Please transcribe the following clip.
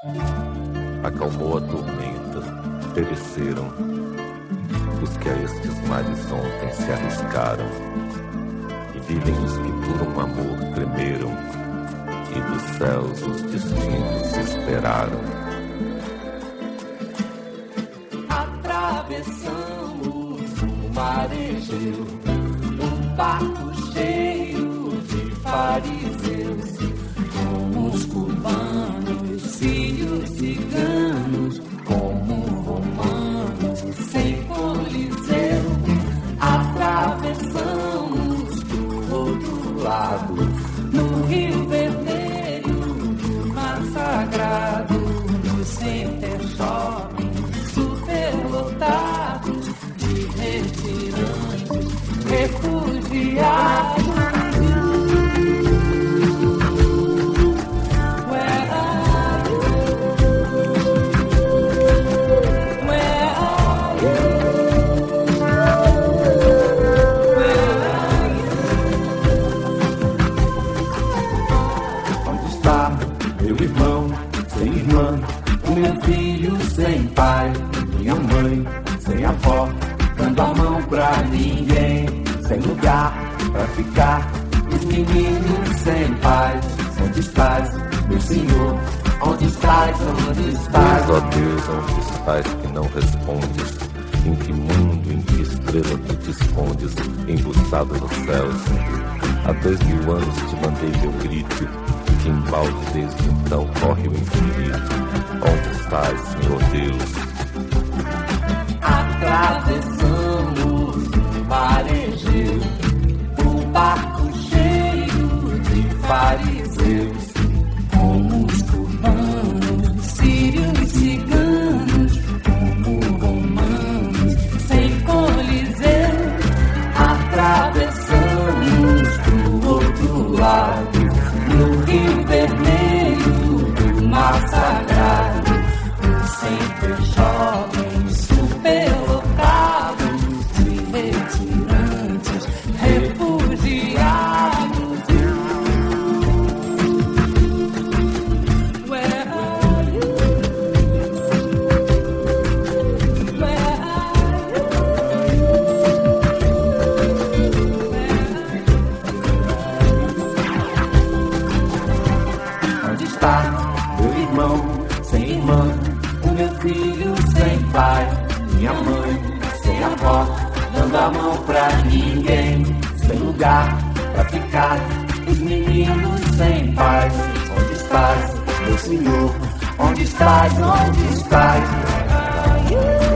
Acalmou a tormenta, pereceram os que a estes mares ontem se arriscaram, e vivem os que por um amor tremeram, e dos céus os destinos esperaram. Atravessamos o mar Egeu, um barco cheio de fariseus, como os cubanos, filhos ciganos, como romanos, sem coliseu. Atravessamos do outro lado, no Rio Vermelho, do Mar Sagrado, no Center Shopping, superlotados de retirantes, refugiados. Meu filho sem pai, minha mãe sem avó, dando a mão pra ninguém, sem lugar pra ficar. Os meninos sem paz, onde estás, meu Senhor? Onde estás, onde estás? Deus, ó Deus, onde estás que não respondes? Em que mundo, em que estrela tu te escondes, embuçado nos céus? Há 2000 anos te mandei meu grito, que embalde desde então corre o infinito. Onde estás, Senhor Deus? Atravessamos o mar Egeu, um barco cheio de fariseus, como os cubanos, sírios, ciganos, como romanos, sem coliseu. Atravessamos do outro lado, no Rio Vermelho, do Mar Sagrado, sempre jovens, superlotados de retirantes, refugiados. Where are you? Where are you? Onde está meu irmão sem irmã? O meu filho sem pai, minha mãe sem avó, dando a mão pra ninguém, sem lugar pra ficar. Os meninos sem paz, onde estás, meu Senhor? Onde estás, onde estás?